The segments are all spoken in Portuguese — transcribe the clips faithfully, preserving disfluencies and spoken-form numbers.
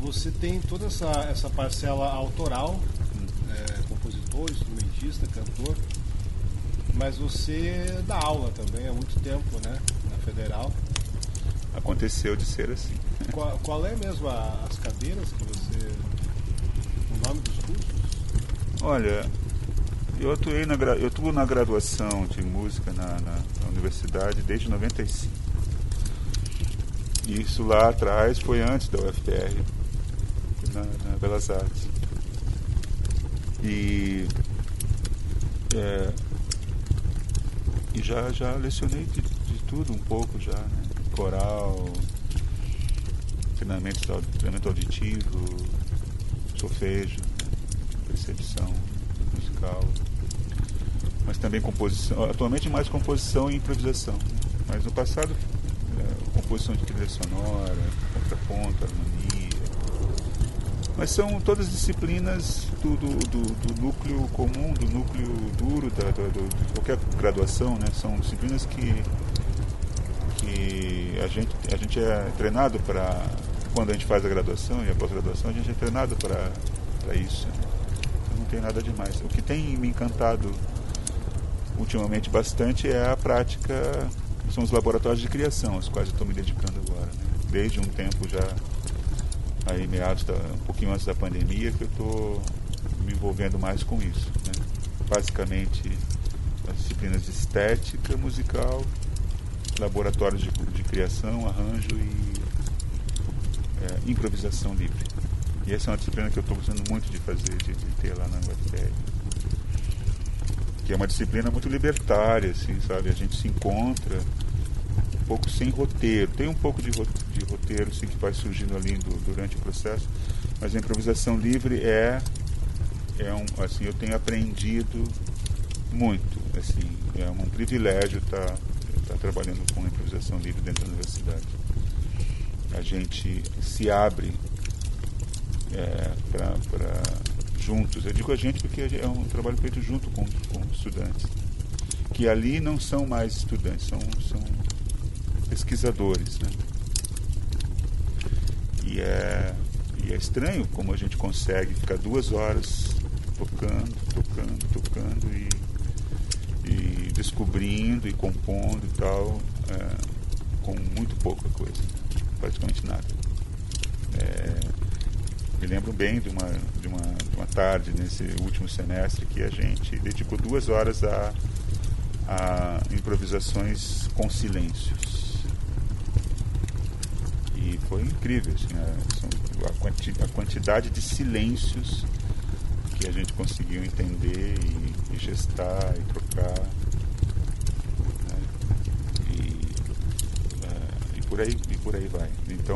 você tem toda essa, essa parcela autoral, é, compositor, instrumentista, cantor, mas você dá aula também há muito tempo, né, na Federal. Aconteceu de ser assim. Qual, qual é mesmo a, as cadeiras que você... o nome dos cursos? Olha, eu atuei na, eu atuo na graduação de música na, na, na universidade desde noventa e cinco. Isso lá atrás foi antes da U F P R, na, na Belas Artes. E, é, e já, já lecionei de, de tudo um pouco já, né? Coral, treinamento, treinamento auditivo, solfejo, né? Percepção musical, mas também composição, atualmente mais composição e improvisação, né? Mas no passado, é, composição de trilha sonora, contraponto, harmonia, mas são todas disciplinas do, do, do, do núcleo comum, do núcleo duro da, do, do, de qualquer graduação, né? São disciplinas que que a gente, a gente é treinado para, quando a gente faz a graduação e a pós-graduação, a gente é treinado para isso. Então não tem nada demais. O que tem me encantado ultimamente bastante é a prática, são os laboratórios de criação, aos quais eu estou me dedicando agora, né? Desde um tempo já, aí meados, da, um pouquinho antes da pandemia, que eu estou me envolvendo mais com isso, né? Basicamente, as disciplinas de estética musical, laboratórios de, de criação, arranjo e é, improvisação livre. E essa é uma disciplina que eu estou gostando muito de fazer, de, de ter lá na U F P R. Que é uma disciplina muito libertária, assim, sabe? A gente se encontra um pouco sem roteiro. Tem um pouco de, de roteiro, assim, que vai surgindo ali do, durante o processo, mas a improvisação livre é, é um, assim, eu tenho aprendido muito, assim, é um privilégio estar tá trabalhando com improvisação livre dentro da universidade. A gente se abre é, para juntos, eu digo a gente porque é um trabalho feito junto com, com estudantes, que ali não são mais estudantes, são, são pesquisadores, né? E é, e é estranho como a gente consegue ficar duas horas tocando, tocando, tocando e e descobrindo e compondo e tal, é, com muito pouca coisa, praticamente nada. É, me lembro bem de uma, de, uma, de uma tarde nesse último semestre que a gente dedicou duas horas a, a improvisações com silêncios. E foi incrível, assim, a, a, quanti, a quantidade de silêncios que a gente conseguiu entender e, e gestar e trocar, né? e, uh, e, por aí, e por aí vai. Então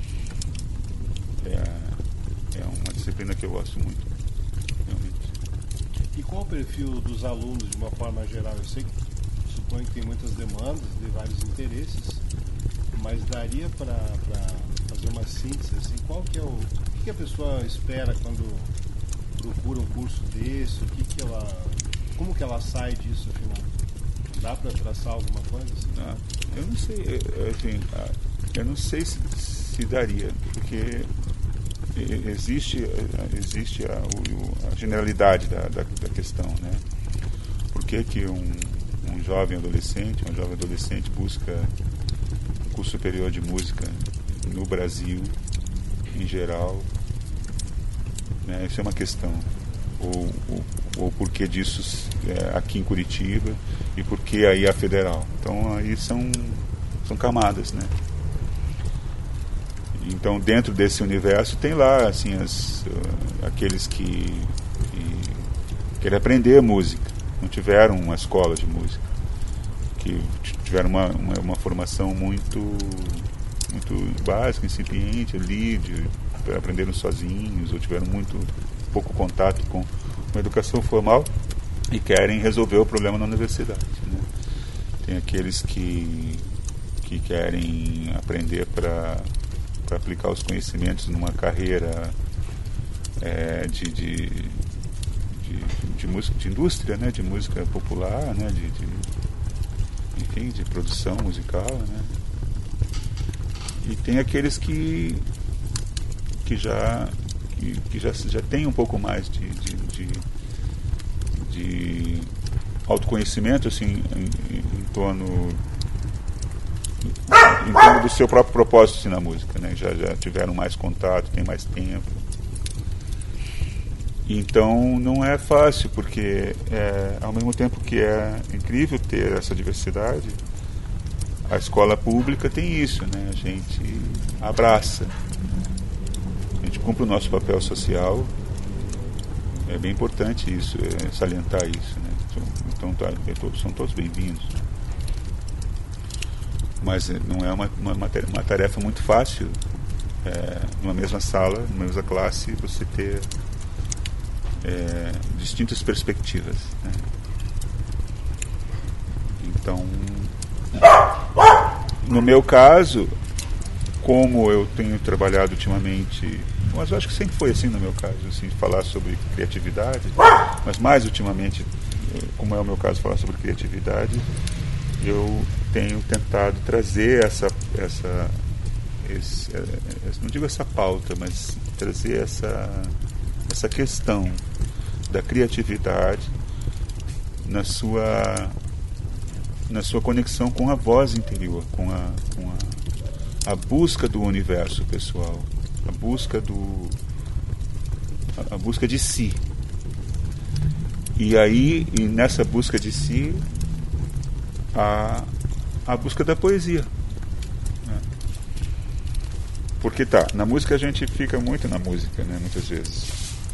é, é uma disciplina que eu gosto muito, realmente. E qual o perfil dos alunos de uma forma geral? Eu sei que suponho que tem muitas demandas, de vários interesses, mas daria para fazer uma síntese assim, qual que é o, o que a pessoa espera quando procura um curso desse, o que que ela, como que ela sai disso, afinal? Dá para traçar alguma coisa assim? Ah, eu não sei, assim, eu não sei se, se daria, porque existe, existe a, a generalidade da, da, da questão, né? Por que que um, um jovem adolescente, uma jovem adolescente busca um curso superior de música no Brasil, em geral? Né, isso é uma questão. Ou, ou, ou por que disso é, aqui em Curitiba e por que aí a Federal. Então aí são, são camadas, né? Então dentro desse universo tem lá assim, as, uh, aqueles que, que querem aprender música, não tiveram uma escola de música, que tiveram uma, uma, uma formação muito, muito básica, incipiente ali, de aprenderam sozinhos ou tiveram muito pouco contato com uma educação formal e querem resolver o problema na universidade, né? Tem aqueles que, que querem aprender para para aplicar os conhecimentos numa carreira é, de, de, de, de música, de indústria, né? De música popular, né? de, de, enfim, de produção musical, né? E tem aqueles que que já que, que já, já tem um pouco mais de, de, de, de autoconhecimento assim, em, em, torno, em torno do seu próprio propósito assim, na música, né? já, já tiveram mais contato, tem mais tempo. Então não é fácil, porque é, ao mesmo tempo que é incrível ter essa diversidade, a escola pública tem isso, né? A gente abraça, a gente cumpre o nosso papel social. É bem importante isso, é, salientar isso, né? Então tá, são todos bem-vindos. Mas não é uma, uma, uma tarefa muito fácil, é, numa mesma sala, numa mesma classe, você ter é, distintas perspectivas, né? Então, no meu caso, como eu tenho trabalhado ultimamente, mas eu acho que sempre foi assim no meu caso, assim, falar sobre criatividade, mas mais ultimamente, como é o meu caso, falar sobre criatividade, eu tenho tentado trazer essa, essa esse, não digo essa pauta, mas trazer essa, essa questão da criatividade na sua na sua conexão com a voz interior, com a, com a, a busca do universo pessoal, a busca do a, a busca de si. E aí, e nessa busca de si, a, a busca da poesia, né? Porque tá, na música a gente fica muito na música, né, muitas vezes.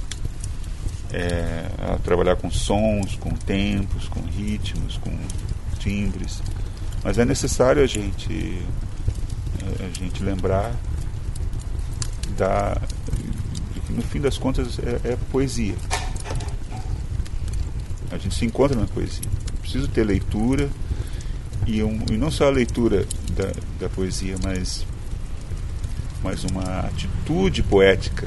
É, a trabalhar com sons, com tempos, com ritmos, com timbres, mas é necessário a gente a gente lembrar da, de que no fim das contas é, é poesia. A gente se encontra na poesia. Preciso ter leitura e, um, e não só a leitura da, da poesia, mas mas uma atitude poética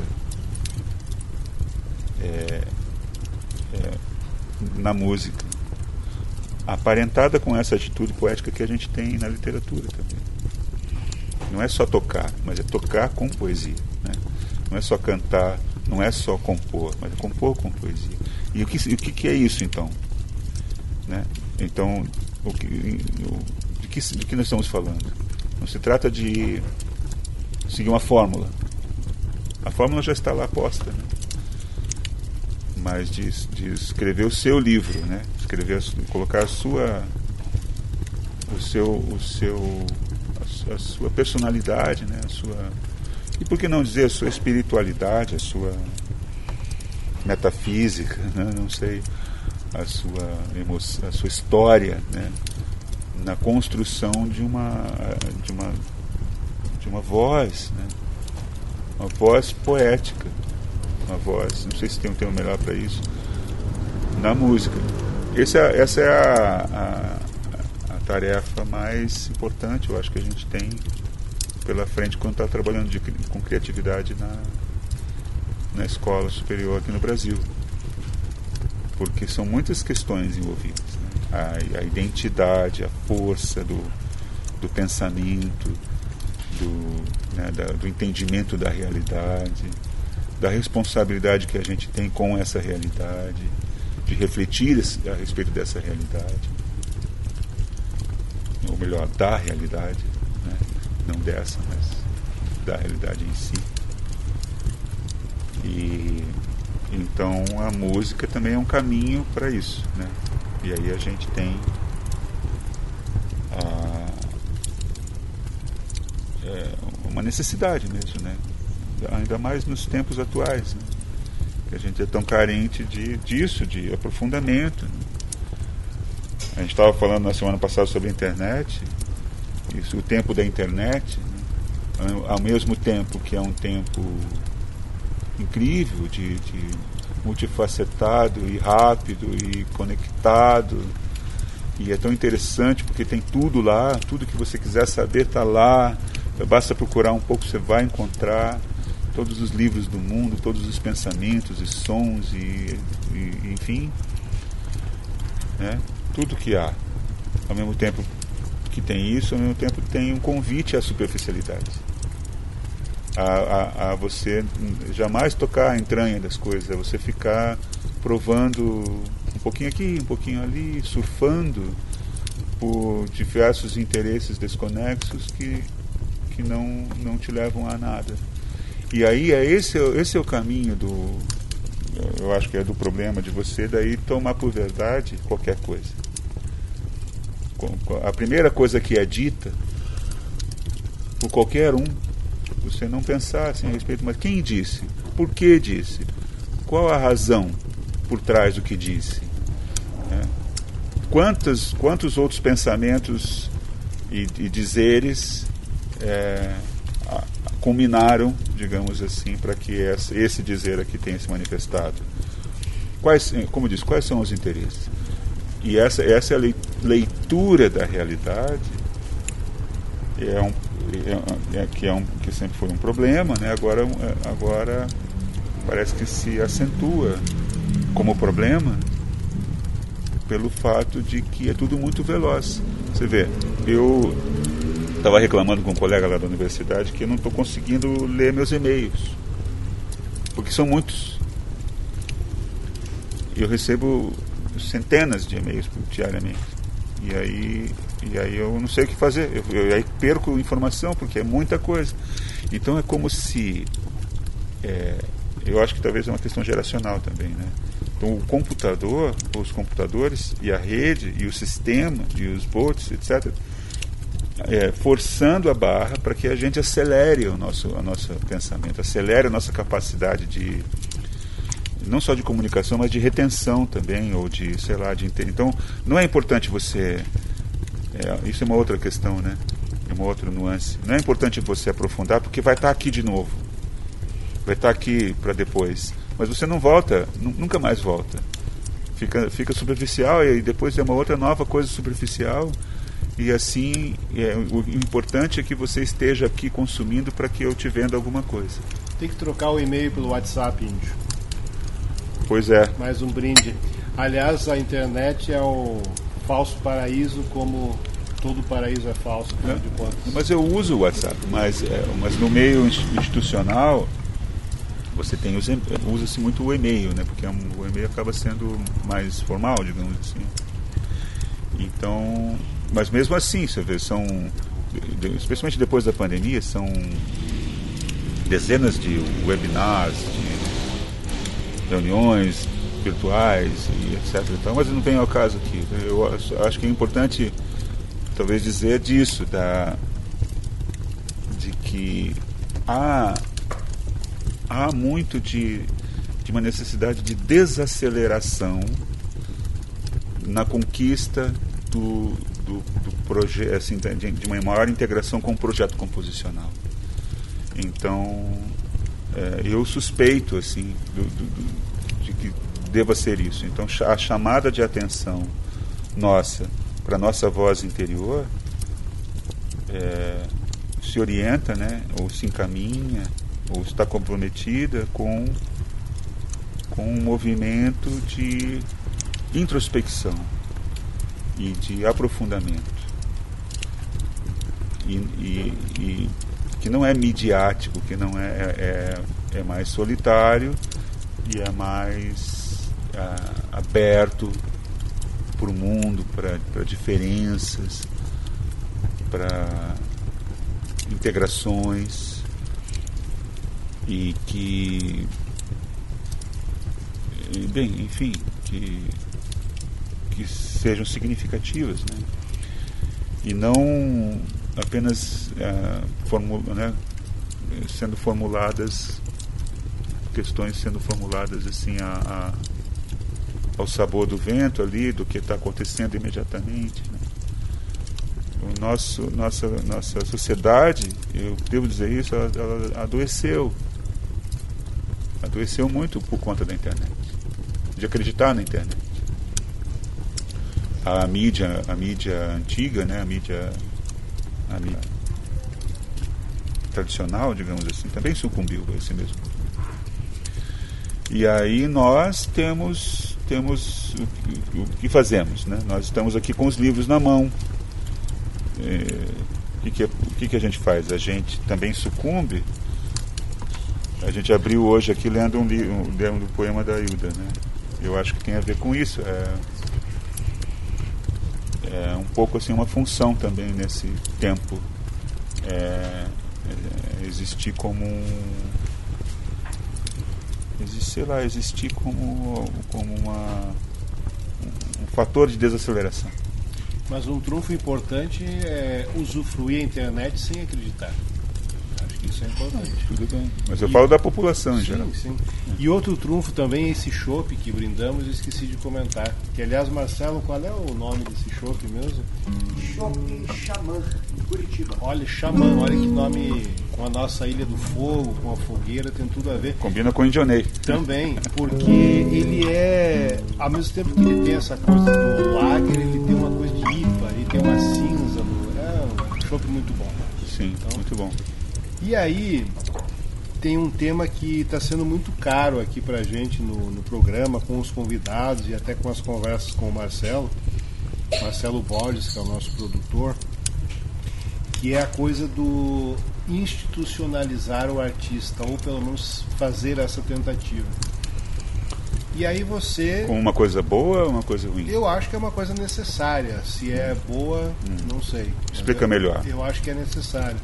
é, é, na música, aparentada com essa atitude poética que a gente tem na literatura também. Não é só tocar, mas é tocar com poesia, né? Não é só cantar, não é só compor, mas é compor com poesia. E o que, o que é isso, então? Né? Então, o que, o, de, que, de que nós estamos falando? Não se trata de seguir uma fórmula. A fórmula já está lá posta, né? Mas de, de escrever o seu livro, né? Escrever, colocar a sua, o seu, o seu, a sua personalidade, né? A sua, e por que não dizer a sua espiritualidade, a sua metafísica, né? Não sei, a sua emoção, a sua história, né? Na construção de uma, de uma, de uma voz, né? Uma voz poética. Uma voz, não sei se tem um termo melhor para isso, na música. Esse é, essa é a, a, a tarefa mais importante, eu acho, que a gente tem pela frente quando está trabalhando de, com criatividade na, na escola superior aqui no Brasil. Porque são muitas questões envolvidas, né? a, a identidade, a força do, do pensamento, do, né, da, do entendimento da realidade, da responsabilidade que a gente tem com essa realidade, de refletir a respeito dessa realidade, ou melhor, da realidade, né? Não dessa, mas da realidade em si. E então a música também é um caminho para isso, né? E aí a gente tem a, é, uma necessidade mesmo, né? Ainda mais nos tempos atuais, né? Que a gente é tão carente de, disso, de aprofundamento, né? A gente estava falando na semana passada sobre a internet, isso, o tempo da internet, né? Ao mesmo tempo que é um tempo incrível, de, de multifacetado e rápido e conectado, e é tão interessante porque tem tudo lá, tudo que você quiser saber está lá, basta procurar um pouco, você vai encontrar todos os livros do mundo, todos os pensamentos e sons e, e enfim, né? Tudo que há. Ao mesmo tempo que tem isso, ao mesmo tempo tem um convite à superficialidade. a, a, a você jamais tocar a entranha das coisas, é você ficar provando um pouquinho aqui, um pouquinho ali, surfando por diversos interesses desconexos que, que não, não te levam a nada. E aí é esse, esse é o caminho do, eu acho que é do problema de você daí tomar por verdade qualquer coisa. A primeira coisa que é dita por qualquer um, você não pensar assim a respeito, mas quem disse? Por que disse? Qual a razão por trás do que disse? É. Quantos, quantos outros pensamentos e, e dizeres é, a, culminaram, digamos assim, para que esse, esse dizer aqui tenha se manifestado? Quais, como diz, quais são os interesses? E essa, essa é a leitura da realidade, é um, é, é, que, é um, que sempre foi um problema, né? agora, agora parece que se acentua como problema pelo fato de que é tudo muito veloz. Você vê, eu estava reclamando com um colega lá da universidade que eu não estou conseguindo ler meus e-mails, porque são muitos. Eu recebo centenas de e-mails diariamente. E aí, e aí eu não sei o que fazer. Eu, eu aí perco informação, porque é muita coisa. Então é como se... É, eu acho que talvez é uma questão geracional também, né? Então o computador, os computadores e a rede e o sistema e os bots, etcétera, é, forçando a barra para que a gente acelere o nosso, o nosso pensamento, acelere a nossa capacidade de... não só de comunicação, mas de retenção também, ou de, sei lá, de... Então, não é importante você... É, isso é uma outra questão, né? É uma outra nuance. Não é importante você aprofundar, porque vai estar aqui de novo. Vai estar aqui para depois. Mas você não volta, nunca mais volta. Fica, fica superficial e depois é uma outra nova coisa superficial. E assim, é, o importante é que você esteja aqui consumindo para que eu te venda alguma coisa. Tem que trocar o e-mail pelo WhatsApp, Índio. Pois é. Mais um brinde. Aliás, a internet é o falso paraíso, como todo paraíso é falso, afinal de contas. Mas eu uso o WhatsApp, mas, é, mas no meio institucional você tem usa-se muito o e-mail, né? Porque o e-mail acaba sendo mais formal, digamos assim. Então, mas mesmo assim, você vê, são, especialmente depois da pandemia, são dezenas de webinars, de reuniões virtuais e etc. Então, mas não vem ao caso aqui. Eu acho que é importante talvez dizer disso, da, de que há, há muito de, de uma necessidade de desaceleração na conquista do, do, do projeto, assim, de, de uma maior integração com o projeto composicional. Então, é, eu suspeito assim, do, do, do, de que deva ser isso. Então, a chamada de atenção nossa para a nossa voz interior é, se orienta, né, ou se encaminha, ou está comprometida com, com um movimento de introspecção e de aprofundamento. E, e, e que não é midiático, que não é, é, é mais solitário e é mais é, aberto para o mundo, para diferenças, para integrações, e que, bem, enfim, que, que sejam significativas, né? E não apenas é, formula, né, sendo formuladas, questões sendo formuladas assim a, a, ao sabor do vento ali, do que está acontecendo imediatamente, né? O nosso, nossa, nossa sociedade, eu devo dizer isso, ela, ela adoeceu. Adoeceu muito por conta da internet, de acreditar na internet. A mídia, a mídia antiga, né, a mídia, a mídia tradicional, digamos assim, também sucumbiu a esse mesmo. E aí nós temos, temos o, o que fazemos, né? Nós estamos aqui com os livros na mão. É, o que, que, o que, que a gente faz? A gente também sucumbe A gente abriu hoje aqui lendo um, li, um, lendo um poema da Hilda, né? Eu acho que tem a ver com isso. É, é um pouco assim uma função também nesse tempo. É, é, existir como um, existe, sei lá, existir como, como uma, um, um fator de desaceleração. Mas um trunfo importante é usufruir a internet sem acreditar. Acho que isso é importante. Tudo bem. Mas eu e, falo da população em sim, geral. Sim. E outro trunfo também é esse chopp que brindamos, eu esqueci de comentar. Que, aliás, Marcelo, qual é o nome desse chopp mesmo? Chopp Xamã, em Curitiba. Olha, Xamã, olha que nome, com a nossa Ilha do Fogo, com a fogueira, tem tudo a ver. Combina com o Indionei. Também, porque ele é, ao mesmo tempo que ele tem essa coisa do lager, ele tem uma coisa de I P A, ele tem uma cinza, é um chopp muito bom. Sim, então, muito bom. E aí, tem um tema que está sendo muito caro aqui pra gente no, no programa, com os convidados e até com as conversas com o Marcelo, Marcelo Borges, que é o nosso produtor, que é a coisa do institucionalizar o artista, ou pelo menos fazer essa tentativa. E aí você... Com uma coisa boa ou uma coisa ruim? Eu acho que é uma coisa necessária. Se é boa, hum. não sei. Explica eu, melhor. Eu acho que é necessário.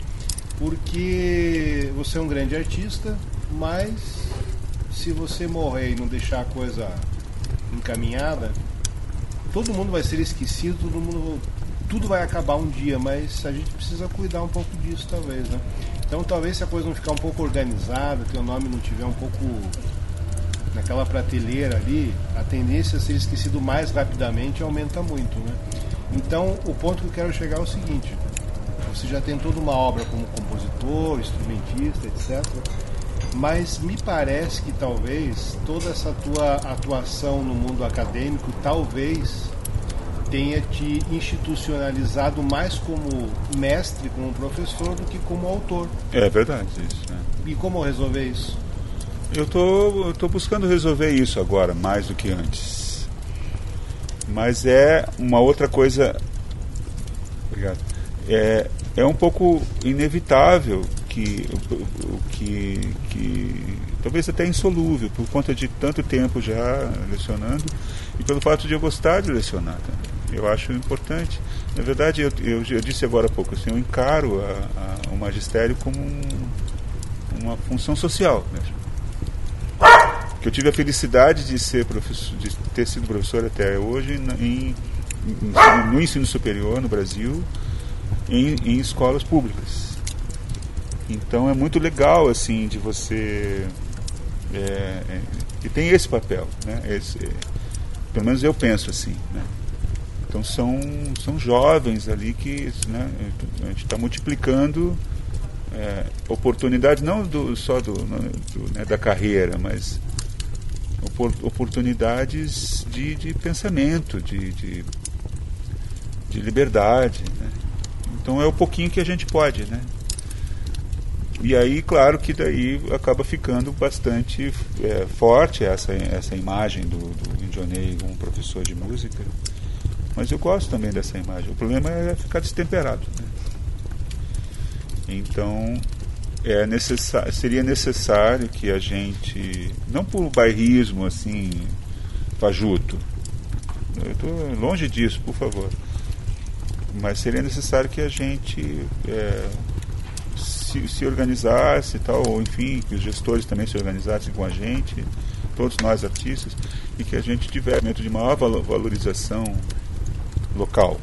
Porque você é um grande artista, mas se você morrer e não deixar a coisa encaminhada, todo mundo vai ser esquecido, todo mundo, tudo vai acabar um dia, mas a gente precisa cuidar um pouco disso, talvez, né? Então, talvez se a coisa não ficar um pouco organizada, teu nome não tiver um pouco naquela prateleira ali, a tendência a ser esquecido mais rapidamente aumenta muito, né? Então, o ponto que eu quero chegar é o seguinte: você já tem toda uma obra como compositor, instrumentista, etcétera. Mas me parece que talvez toda essa tua atuação no mundo acadêmico talvez tenha te institucionalizado mais como mestre, como professor, do que como autor. É verdade isso. Né? E como resolver isso? Eu tô, eu tô buscando resolver isso agora, mais do que antes. Mas é uma outra coisa... Obrigado. É, é um pouco inevitável que, que, que talvez até insolúvel, por conta de tanto tempo já lecionando e pelo fato de eu gostar de lecionar também. Eu acho importante. Na verdade, eu, eu, eu disse agora há pouco, assim, eu encaro a, a, o magistério como um, uma função social mesmo. Que eu tive a felicidade de ser professor, de ter sido professor até hoje em, em, no ensino superior no Brasil, Em, em escolas públicas. Então é muito legal assim de você é, é, que tem esse papel, né? Esse, é, pelo menos eu penso assim, né? Então são são jovens ali que, né, a gente está multiplicando é, oportunidades não do, só do, do né, da carreira, mas opor, oportunidades de, de pensamento, de, de, de liberdade, né? Então é o pouquinho que a gente pode, né? E aí, claro que daí acaba ficando bastante é, forte essa, essa imagem do, do Indionei como professor de música. Mas eu gosto também dessa imagem. O problema é ficar destemperado, né? Então, é necessário, seria necessário que a gente, não por bairrismo assim, fajuto, eu estou longe disso, por favor, mas seria necessário que a gente é, se, se organizasse, tal, ou enfim, que os gestores também se organizassem com a gente, todos nós artistas, e que a gente tivesse um momento de maior valorização local.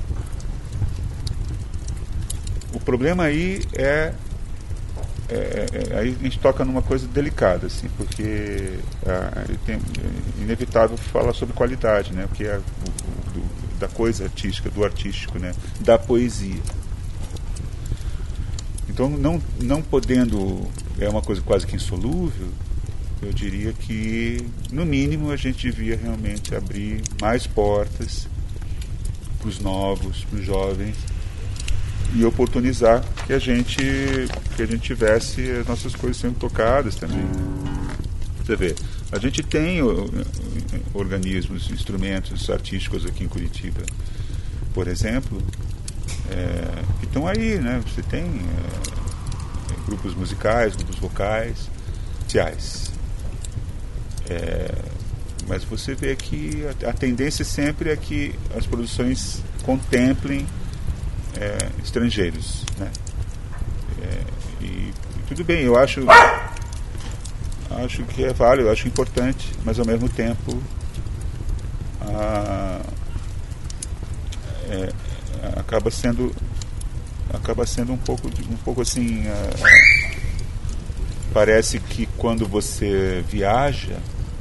O problema aí é, é, é aí a gente toca numa coisa delicada, assim, porque é, tem, é inevitável falar sobre qualidade, né, porque é o, do, da coisa artística, do artístico, né, da poesia. Então, não, não podendo, é uma coisa quase que insolúvel, eu diria que, no mínimo, a gente devia realmente abrir mais portas para os novos, para os jovens, e oportunizar que a gente, que a gente tivesse as nossas coisas sendo tocadas também. Você vê, a gente tem organismos, instrumentos artísticos aqui em Curitiba, por exemplo, é, que estão aí, né? Você tem é, grupos musicais, grupos vocais, comerciais. É, mas você vê que a, a tendência sempre é que as produções contemplem é, estrangeiros, né? É, e, e tudo bem, eu acho acho que é válido, eu acho importante, mas ao mesmo tempo a, é, acaba sendo acaba sendo um pouco um pouco assim, a, a, parece que quando você viaja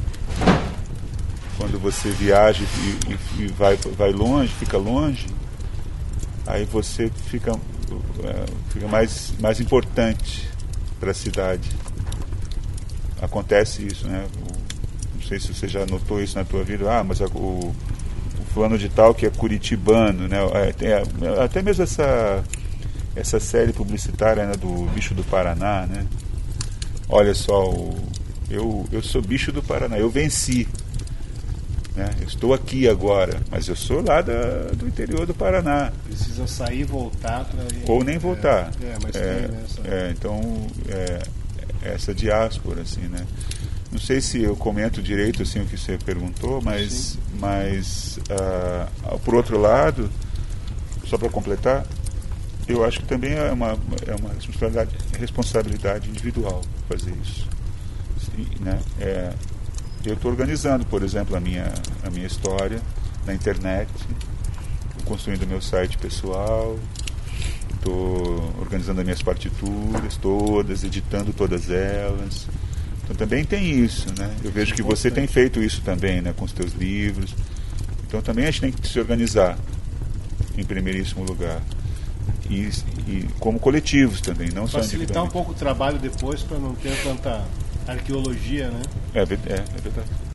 quando você viaja e, e, e vai, vai longe, fica longe, aí você fica, é, fica mais, mais importante para a cidade. Acontece isso, né? O, não sei se você já notou isso na tua vida. Ah, mas a, o, o fulano de tal que é curitibano, né? É, é, até mesmo essa, essa série publicitária, né, do Bicho do Paraná, né? Olha só, o, eu, eu sou bicho do Paraná, eu venci. Né? Eu estou aqui agora, mas eu sou lá da, do interior do Paraná. Precisa sair e voltar para ou nem voltar. É, é, mas é, tem, né, essa... é, então é, essa diáspora, assim, né? Não sei se eu comento direito assim o que você perguntou, mas, mas uh, por outro lado, só para completar, eu acho que também é uma, é uma responsabilidade, responsabilidade individual fazer isso, né? É, eu estou organizando, por exemplo, a minha, a minha história na internet, construindo o meu site pessoal, estou organizando as minhas partituras todas, editando todas elas. Então também tem isso, né? Eu vejo que você tem feito isso também, né, com os teus livros. Então também a gente tem que se organizar em primeiríssimo lugar. E, e como coletivos também, não só individualmente. Facilitar um pouco o trabalho depois para não ter tanta arqueologia, né? É, é, é verdade.